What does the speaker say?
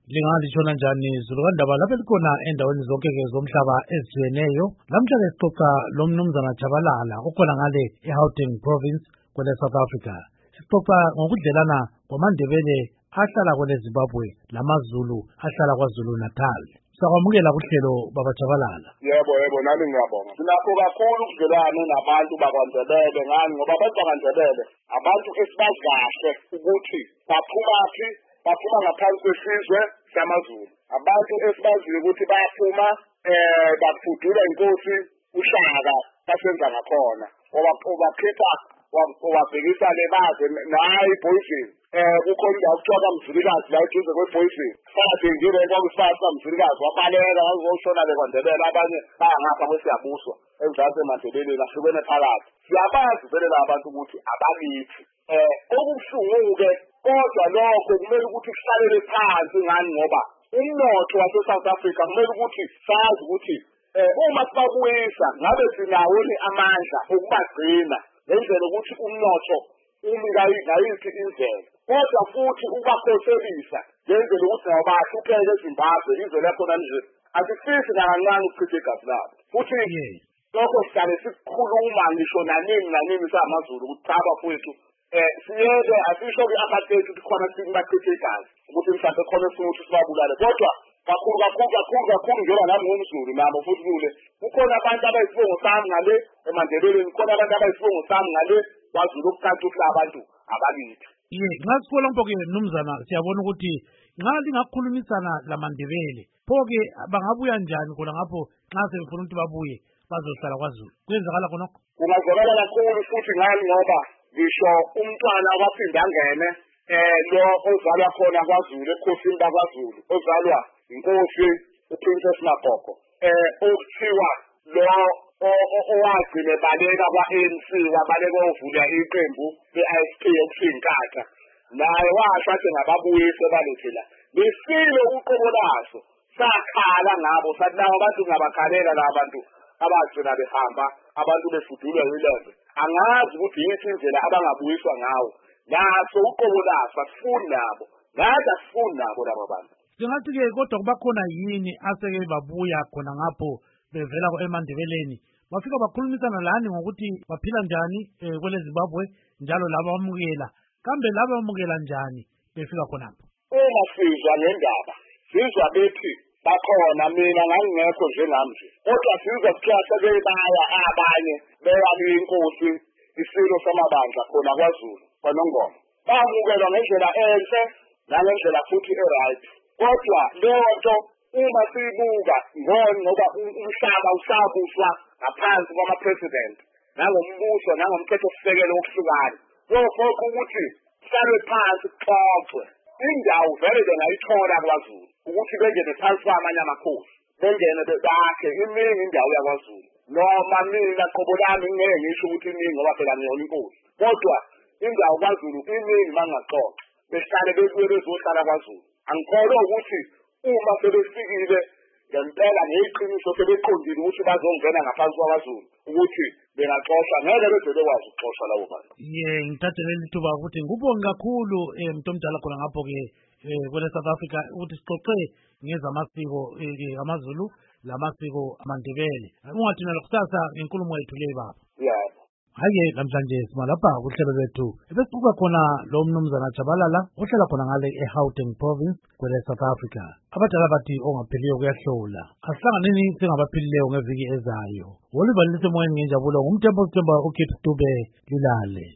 Lingalitshona njani Zulukandaba lapha likhona endaweni zonke zomhlaba ezizweneyo. Namhlanje sixoxa lo mnumzana Tshabalala okhona ngale eGauteng province kwele South Africa. Sixoxa ngokudlelana kwamaNdebele ahlala kwele Zimbabwe lamaZulu ahlala kwaZulu Natal. Sakwamukela kuhlelo baba Tshabalala. Yebo nami ngiyabonga. Sinakho kakhulu ukudlelana nabantu bakwaNdebele ngani ngoba abantu bakwaNdebele abantu esibazi kahle ukuthi baphumaphi, baphuma ngaphansi kwesizwe samaZulu. Abantu esibaziyo ukuthi bayaphuma bafudula inkosi uShaka basenza ngakhona. Obakhipha wabhekisa le baze nayi Boyzini. Kukhona indawo kuthiwa kaMzilikazi la eduze kweBoyzini. Sathi ngire kwakusifaka kaMzilikazi wabaleka wazoshona leKwaNdebele abanye bayangapha kwesiyabuswa emzansi eMandebeleni ahlukene phakathi. Siyabazi vele labantu ukuthi abakithi. Okubuhlungu-ke kodwa lokho kumele ukuthi kuhlalele phansi ngani ngoba umnotho wase-South Africa kumele ukuthi sazi ukuthi uma sibabuyisa ngabe sinawo amandla okubagcina ngendlela ukuthi umnotho umi ngayiphi indlela. Kodwa futhi ukubakhoselisa ngenzela ukuthi nabo bahlupheke eZimbabwe izwe lakhona nje asifisi nakancane ukuchitha igazi labo. Futhi lokho sihlale sikhuluma ngisho nanini samaZulu ukuthi cha bafowethu siyeke asisho kwi-apartheid ukuthi khona sibachithe igazi ukuthi mhlawumbe khona ukuthi sibabulale kodwa kakhulu njengoba nami ngumZulu nabo futhi kule kukhona abantu abayisibongo sami ngale eMandebeleni kukhona abantu abayisibongo sami ngale kwaZulu okukanti ukuthi abantu abakithi. Nxa sibona mpo-ke mnumzana siyabona ukuthi nxa lingakhulumisana lamaNdebele pho-ke bangabuya njani khona ngapho nxa sebefuna ukuthi babuye bazohlala kwaZulu kuyenzakala khonokho? Kungazwakala kakhulu futhi ngani ngoba ngisho umntwana waphinde angene lo ozalwa khona kwaZulu ebukhosini bakwaZulu ozalwa inkosi uPrincess Magogo okuthiwa lo owagcine baleka kwa-ANC wabaleka ovula iqembu le-IFP yokusinkatha naye washo athi ngababuyise balethe la besile uqobo laso sakhala ngabo sathi laba abantu ngabakhalela laba bantu abagcina behamba abantu befudulwa yilembe angazi ukuthi yithi indlela abangabuyiswa ngawo naso uqobo laso asifuni nabo ngathi asifuni nabo laba bantu. Singathi-ke kodwa kubakhona yini aseke babuya khona ngapho bevela eMandebeleni bafika bakhulumisana lani ngokuthi baphila njani kwele Zimbabwe njalo laba bamukela kambe laba bamukela njani befika khonapho? Uma sizwa ngendaba sizwa bethi bakhona mina ngangingekho njengami nje kodwa sizwa kuthiwa sebebaya abanye beyali inkosi isilo samabandla khona kwaZulu kwaNongoma bamukelwa ngendlela enhle nangendlela futhi e-right kodwa leyo nto uma siyibuka ngoba umhlaba usabuswa ngaphansi kwama-president nangombuso nangomthethosisekelo wokuhlukana lokho ukuthi kuhlalwe phansi kuxoxwe indawo vele bengayithola kwaZulu ukuthi bengene phansi kwamanye amakhosi bengene bakhe iningi indawo yakwaZulu noma mina qobo lami ngeke ngisho ukuthi iningi ngoba phela ngiyona inkosi kodwa indawo kwaZulu iningi mangaxoxa behlale bebuye bezohlala kwaZulu. Angikholwa ukuthi uma sebefikile ngempela ngeqiniso sebeqondile ukuthi bazongena ngaphansi kwaZulu ukuthi bengaxoxa ngeke beze bekwazi ukuxoxa labo bantu. Ngithathe leli thuba ukuthi ngubonge kakhulu mntomdala khona ngapho-ke kwele South Africa ukuthi sixoxe ngezamasiko amaZulu lamasiko amaNdebele. Ungathina lokusasa ngenkulumo yethu le baba. Yebo. Hayi namhlanje simalapha kuhlelo lwethu ebesikuba khona lo mnumzana Tshabalala ohlala khona ngale eGauteng province kwele South Africa. Abadala bathi ongaphiliyo kuyahlola. Asihlanganeni singabaphilileyo ngeviki ezayo. Wolivalise moyeni ngenjabulo ngumthembo Sithemba uKithi Dube Lilale.